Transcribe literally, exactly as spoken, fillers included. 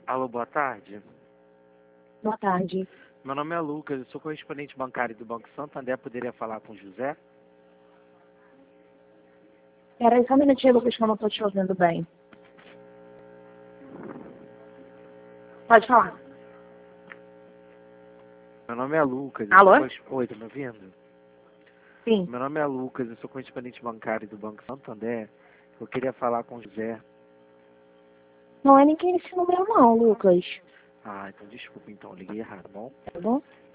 Alô, boa tarde. Boa tarde. Meu nome é Lucas, eu sou correspondente bancário do Banco Santander. Poderia falar com o José? Peraí só um minutinho, Lucas, que eu não estou te ouvindo bem. Pode falar. Meu nome é Lucas. eu Alô? sou corres- Oi, tá me ouvindo? Sim. Meu nome é Lucas, eu sou correspondente bancário do Banco Santander. Eu queria falar com o José. Não é ninguém nesse número não, Lucas. Ah, então desculpa, então, eu liguei errado, tá bom? Tá bom?